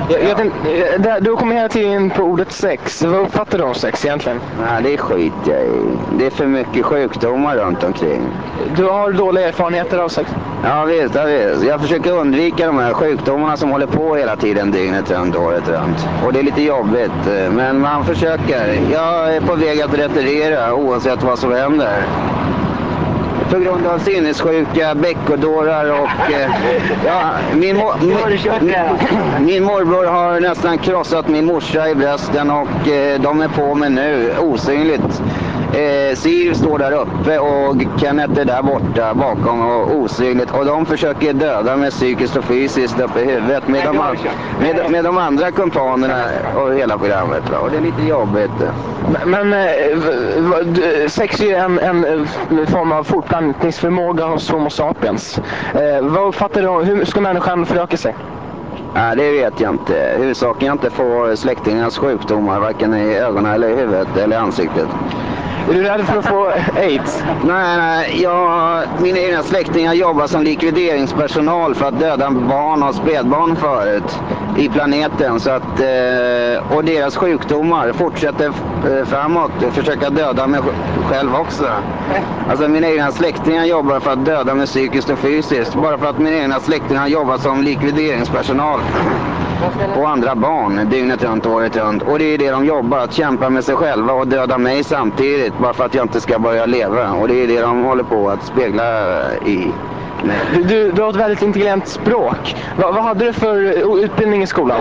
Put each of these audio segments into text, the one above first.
Du kommer hela tiden på ordet sex. Vad uppfattar du om sex egentligen? Nej, det är skit jag i. Det är för mycket sjukdomar runt omkring. Du har dåliga erfarenheter av sex? Ja visst, jag försöker undvika de här sjukdomarna som håller på hela tiden, dygnet runt, året runt. Och det är lite jobbigt, men man försöker. Jag är på väg att retirera oavsett vad som händer. På grund av sinnessjuka bäckodårar och min morbror har nästan krossat min morsa i brösten och de är på mig nu osynligt. Siv står där uppe och Kenneth är där borta bakom och osynligt, och de försöker döda mig psykiskt och fysiskt uppe i huvudet med de andra kumpanerna och hela programmet, och det är lite jobbigt. Men sex är en form av fortplantningsförmåga hos Homo sapiens. Vad uppfattar du? Hur ska människan föröka sig? Nej, det vet jag inte. Huvudsaken jag inte får släktingarnas sjukdomar, varken i ögonen eller i huvudet eller i ansiktet. Är du rädd för att få AIDS? Nej, mina egna släktingar jobbar som likvideringspersonal för att döda barn och spädbarn förut i planeten. Så att, och deras sjukdomar fortsätter framåt och försöka döda mig själv också. Alltså mina egna släktingar jobbar för att döda mig psykiskt och fysiskt. Bara för att mina egna släktingar jobbar som likvideringspersonal och andra barn dygnet runt, året runt. Och det är det de jobbar, att kämpa med sig själva och döda mig samtidigt, bara för att jag inte ska börja leva. Och det är det de håller på att spegla i mig. Du har ett väldigt intelligent språk. Vad hade du för utbildning i skolan?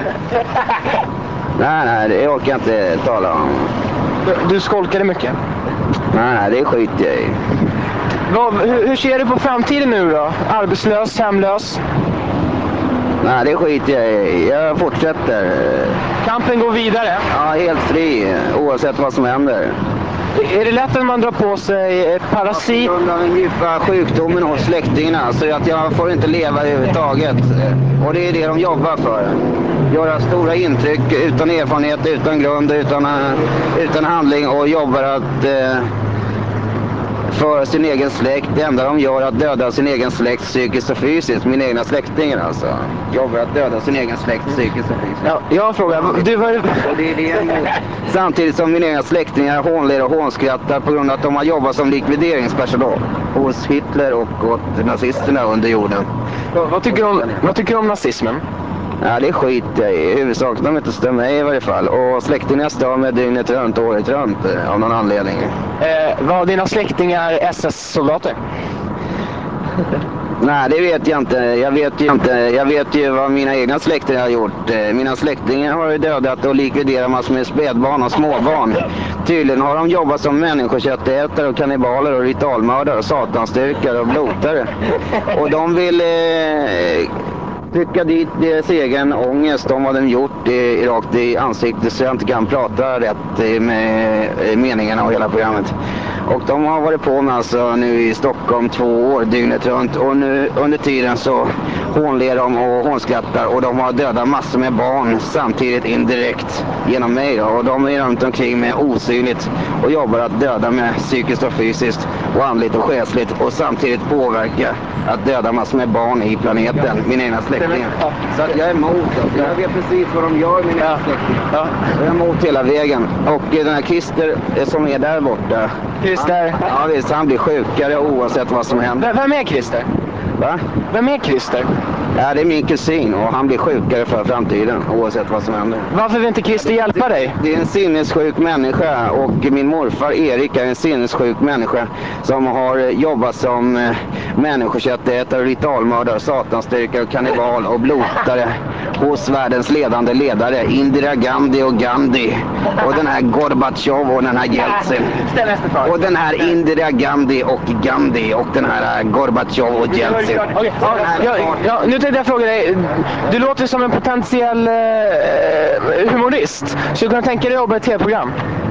Nej, det orkar jag inte tala om. Du skolkade mycket? Nej, det är skit jag i. Hur ser du på framtiden nu då? Arbetslös, hemlös? Nej, det skiter jag i. Jag fortsätter. Kampen går vidare? Ja, helt fri, oavsett vad som händer. Är det lätt att man drar på sig ett parasit? På grund av den djupa sjukdomen hos släktingarna, så att jag får inte leva överhuvudtaget. Och det är det de jobbar för. Göra stora intryck utan erfarenhet, utan grund, utan handling, och jobbar att för sin egen släkt. Det enda de gör är att döda sin egen släkt psykiskt och fysiskt. Mina egna släktingar alltså. Jobbar att döda sin egen släkt psykiskt och fysiskt. Ja, jag frågar. Samtidigt som mina egna släktingar hånler och hånskrattar på grund av att de har jobbat som likvideringspersonal hos Hitler och åt nazisterna under jorden. Vad tycker du om nazismen? Ja, det är skit i huvudsak. De inte stör mig i varje fall. Och släktingar stör mig dygnet runt, året runt av någon anledning. Var dina släktingar SS-soldater? Nej, det vet jag inte. Jag vet ju vad mina egna släktingar har gjort. Mina släktingar har ju dödat och likviderat massor med spädbarn och småbarn. Tydligen har de jobbat som människoköttätare och kannibaler och ritualmördare och satanstyrkare och blotare. Och de vill trycka dit deras egen ångest om vad de gjort rakt i ansiktet, så jag inte kan prata rätt med meningarna och hela programmet. Och de har varit på med alltså nu i Stockholm 2 år dygnet runt, och nu under tiden så hånler de och hånskrattar, och de har dödat massor med barn samtidigt indirekt genom mig då. Och de är runt omkring mig osynligt och jobbar att döda mig psykiskt och fysiskt och andligt och själsligt, och samtidigt påverka att döda massor med barn i planeten, min egna släktingar. Så att jag är emot det. Jag vet precis vad de gör, min egna släktingar. Jag är emot hela vägen. Och den här Christer som är där borta. Christer? Ja visst, han blir sjukare oavsett vad som händer. Vem är Christer? Va? Vem är Christer? Ja, det är min kusin, och han blir sjukare för framtiden oavsett vad som händer. Varför vill inte Christer hjälpa dig? Det är en sinnessjuk människa, och min morfar Erik är en sinnessjuk människa som har jobbat som människoköttätare, ritualmördare, satanstyrkare och kannibal och blotare hos världens ledande ledare, Indira Gandhi och Gandhi, och den här Gorbatjov och den här Jeltsin. Och den här Indira Gandhi och Gandhi och den här Gorbatjov och Jeltsin. Ja, nu tänkte jag fråga dig, du låter som en potentiell humorist. Skulle du kunna tänka dig att jobba i ett tv-program?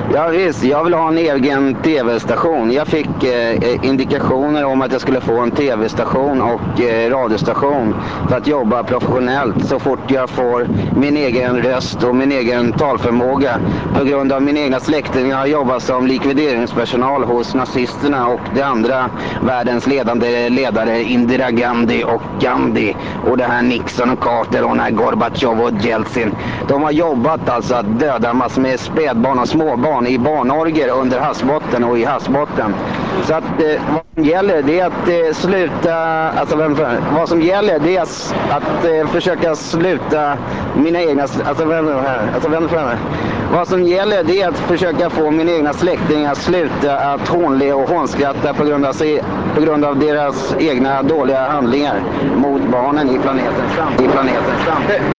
Ja visst, jag vill ha en egen tv-station. Jag fick indikationer om att jag skulle få en tv-station och radiostation för att jobba professionellt så fort jag får min egen röst och min egen talförmåga. På grund av min egna släkting. Jag har jobbat som likvideringspersonal hos nazisterna och de andra världens ledande ledare, Indira Gandhi och Gandhi. Och det här Nixon och Carter och den här Gorbachev och Jeltsin. De har jobbat alltså att döda massor med spädbarn och småbarn i barnorger under havsbotten och i havsbotten. Så att vad som gäller det är att sluta, alltså vad som gäller det är att försöka sluta mina egna, vad som gäller det är att försöka få mina egna släktingar att sluta att hånle och hånskratta på grund av deras egna dåliga handlingar mot barnen i planetens framtid.